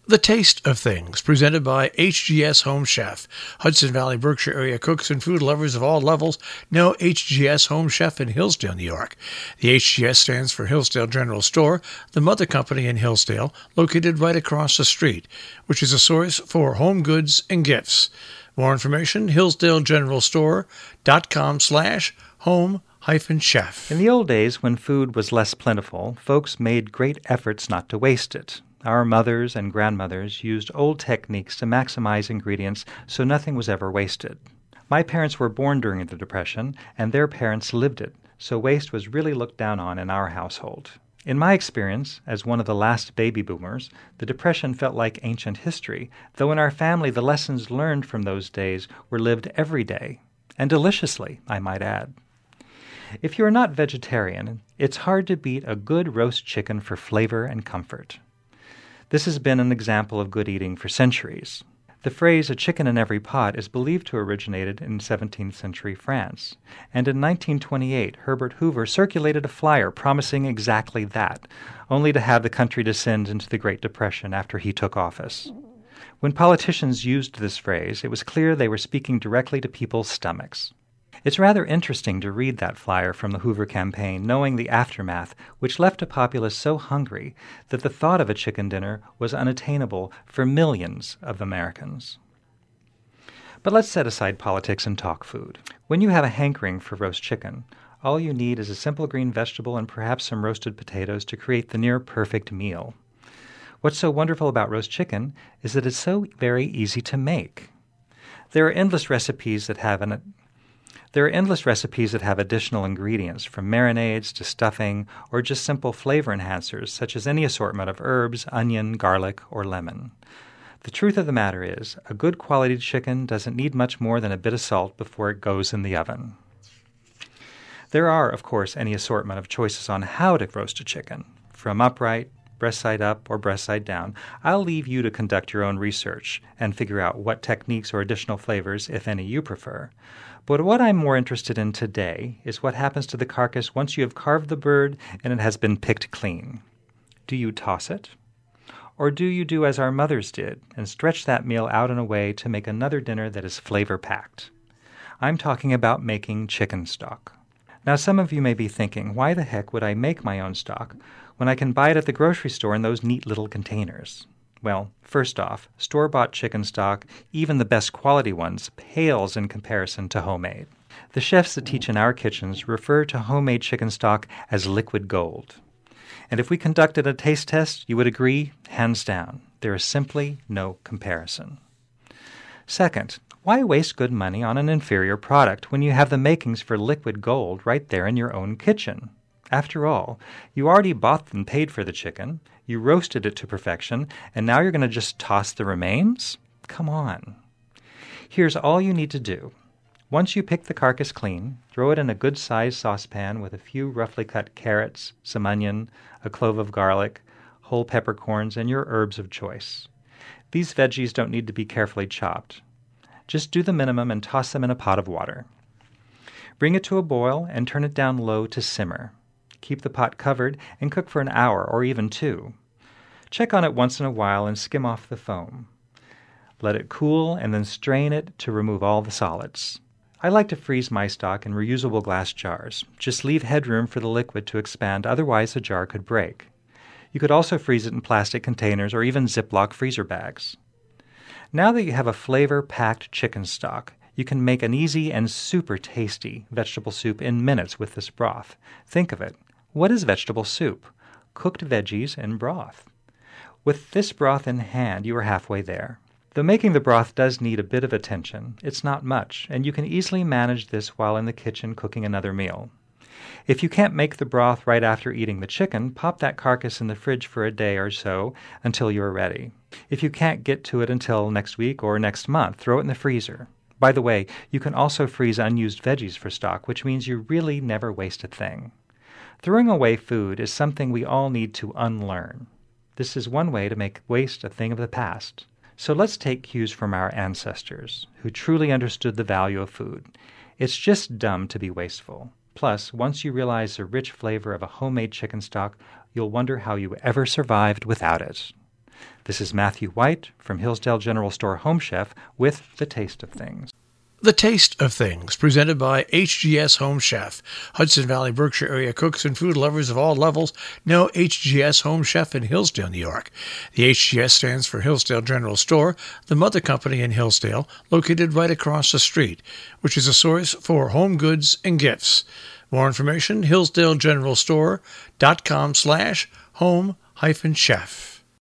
The Taste of Things, presented by HGS Home Chef. Hudson Valley, Berkshire area cooks and food lovers of all levels know HGS Home Chef in Hillsdale, New York. The HGS stands for Hillsdale General Store, the mother company in Hillsdale, located right across the street, which is a source for home goods and gifts. More information, hillsdalegeneralstore.com/home-chef. In the old days, when food was less plentiful, folks made great efforts not to waste it. Our mothers and grandmothers used old techniques to maximize ingredients so nothing was ever wasted. My parents were born during the Depression, and their parents lived it, so waste was really looked down on in our household. In my experience, as one of the last baby boomers, the Depression felt like ancient history, though in our family the lessons learned from those days were lived every day, and deliciously, I might add. If you are not vegetarian, it's hard to beat a good roast chicken for flavor and comfort. This has been an example of good eating for centuries. The phrase "a chicken in every pot" is believed to have originated in 17th century France, and in 1928 Herbert Hoover circulated a flyer promising exactly that, only to have the country descend into the Great Depression after he took office. When politicians used this phrase, it was clear they were speaking directly to people's stomachs. It's rather interesting to read that flyer from the Hoover campaign, knowing the aftermath, which left a populace so hungry that the thought of a chicken dinner was unattainable for millions of Americans. But let's set aside politics and talk food. When you have a hankering for roast chicken, all you need is a simple green vegetable and perhaps some roasted potatoes to create the near-perfect meal. What's so wonderful about roast chicken is that it's so very easy to make. There are endless recipes that have additional ingredients, from marinades to stuffing, or just simple flavor enhancers, such as any assortment of herbs, onion, garlic, or lemon. The truth of the matter is, a good quality chicken doesn't need much more than a bit of salt before it goes in the oven. There are, of course, any assortment of choices on how to roast a chicken, from upright, breast side up, or breast side down. I'll leave you to conduct your own research and figure out what techniques or additional flavors, if any, you prefer. But what I'm more interested in today is what happens to the carcass once you have carved the bird and it has been picked clean. Do you toss it? Or do you do as our mothers did and stretch that meal out in a way to make another dinner that is flavor-packed? I'm talking about making chicken stock. Now, some of you may be thinking, why the heck would I make my own stock when I can buy it at the grocery store in those neat little containers? Well, first off, store-bought chicken stock, even the best quality ones, pales in comparison to homemade. The chefs that teach in our kitchens refer to homemade chicken stock as liquid gold. And if we conducted a taste test, you would agree, hands down, there is simply no comparison. Second, why waste good money on an inferior product when you have the makings for liquid gold right there in your own kitchen? After all, you already bought and paid for the chicken, you roasted it to perfection, and now you're going to just toss the remains? Come on. Here's all you need to do. Once you pick the carcass clean, throw it in a good-sized saucepan with a few roughly cut carrots, some onion, a clove of garlic, whole peppercorns, and your herbs of choice. These veggies don't need to be carefully chopped. Just do the minimum and toss them in a pot of water. Bring it to a boil and turn it down low to simmer. Keep the pot covered and cook for an hour or even 2. Check on it once in a while and skim off the foam. Let it cool and then strain it to remove all the solids. I like to freeze my stock in reusable glass jars. Just leave headroom for the liquid to expand, otherwise the jar could break. You could also freeze it in plastic containers or even Ziploc freezer bags. Now that you have a flavor-packed chicken stock, you can make an easy and super tasty vegetable soup in minutes with this broth. Think of it. What is vegetable soup? Cooked veggies in broth. With this broth in hand, you are halfway there. Though making the broth does need a bit of attention, it's not much, and you can easily manage this while in the kitchen cooking another meal. If you can't make the broth right after eating the chicken, pop that carcass in the fridge for a day or so until you are ready. If you can't get to it until next week or next month, throw it in the freezer. By the way, you can also freeze unused veggies for stock, which means you really never waste a thing. Throwing away food is something we all need to unlearn. This is one way to make waste a thing of the past. So let's take cues from our ancestors, who truly understood the value of food. It's just dumb to be wasteful. Plus, once you realize the rich flavor of a homemade chicken stock, you'll wonder how you ever survived without it. This is Matthew White from Hillsdale General Store Home Chef with The Taste of Things. The Taste of Things, presented by HGS Home Chef. Hudson Valley, Berkshire area cooks and food lovers of all levels know HGS Home Chef in Hillsdale, New York. The HGS stands for Hillsdale General Store, the mother company in Hillsdale, located right across the street, which is a source for home goods and gifts. More information, hillsdalegeneralstore.com/home-chef.